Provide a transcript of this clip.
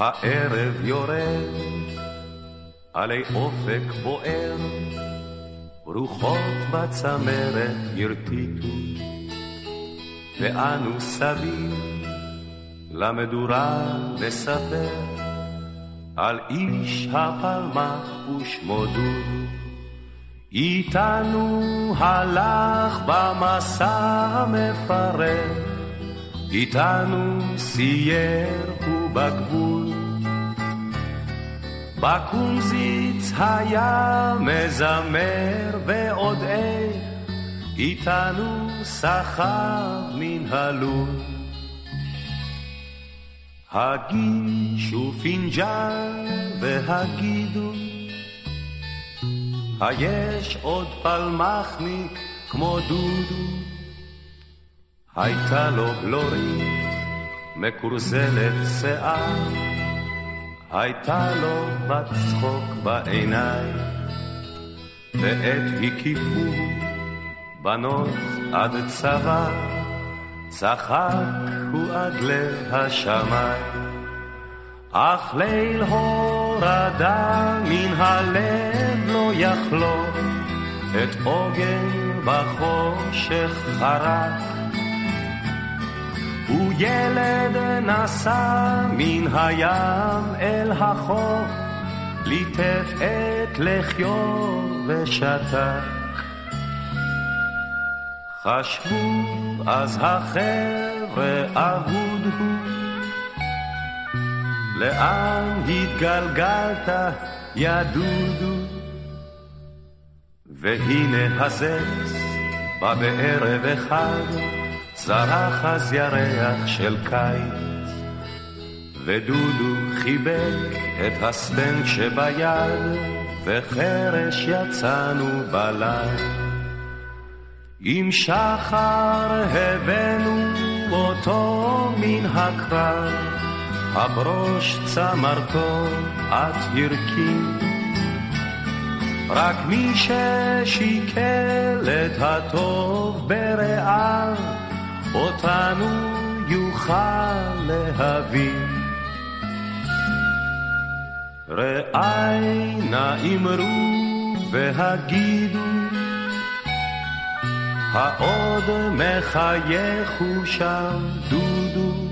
הערב יורד עלי אופק בוער, רוחות בצמרת ירטיטו, ואנו סביב למדורה נספר על איש הפלמח ושמו דודו. איתנו הלך במסע מפרך, איתנו סייר ובגבול, בקומזיץ היה מזמר ועוד איך, איתנו סחב מן הלול. הגישו פינג'ל והגידו, היש עוד פלמחניק כמו דודו. הייתה לו בלורית מקורזלת שיער, הייתה לו בת צחוק בעיניים, ועת הקיפו בנות עד צבא, צחק הוא עד לב השמיים. אך ליל הורדה מן הלב לא יחלוק, את עוגן בחושך חרק, וילד נסע מן הים אל החוף, ליטף את לחיו ושתק. חשבו אז החבר'ה אבוד הוא, לאן התגלגלת יא דודו? והנה הזץ בא בערב אחד, זרח אז ירח של קיץ, ודודו חיבק את הסטנק שביד, וחרש יצאנו בליל. עם שחר הבאנו אותו מן הקרב, הברוש צמרתו את ירקים, רק מי ששיקל את הטוב ברעיו, אותנו יוכל להבין. רעי נא אמרו והגידו, העוד מחייך הוא שם דודו,